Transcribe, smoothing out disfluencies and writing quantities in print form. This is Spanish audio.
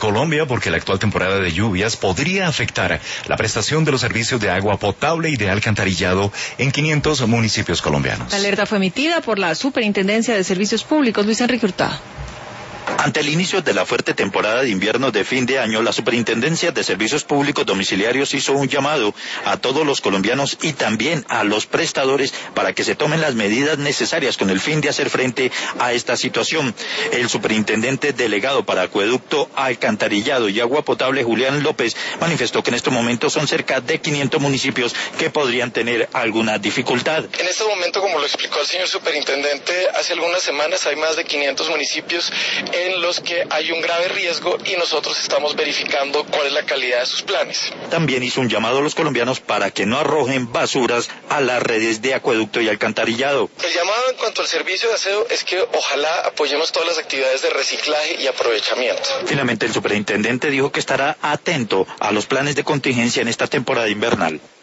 Colombia, porque la actual temporada de lluvias podría afectar la prestación de los servicios de agua potable y de alcantarillado en 500 municipios colombianos. La alerta fue emitida por la Superintendencia de Servicios Públicos, Luis Enrique Hurtado. Ante el inicio de la fuerte temporada de invierno de fin de año, la Superintendencia de Servicios Públicos Domiciliarios hizo un llamado a todos los colombianos y también a los prestadores para que se tomen las medidas necesarias con el fin de hacer frente a esta situación. El superintendente delegado para acueducto, alcantarillado y agua potable, Julián López, manifestó que en estos momentos son cerca de 500 municipios que podrían tener alguna dificultad. En este momento, como lo explicó el señor superintendente, hace algunas semanas hay más de 500 municipios en los que hay un grave riesgo y nosotros estamos verificando cuál es la calidad de sus planes. También hizo un llamado a los colombianos para que no arrojen basuras a las redes de acueducto y alcantarillado. El llamado en cuanto al servicio de aseo es que ojalá apoyemos todas las actividades de reciclaje y aprovechamiento. Finalmente, el superintendente dijo que estará atento a los planes de contingencia en esta temporada invernal.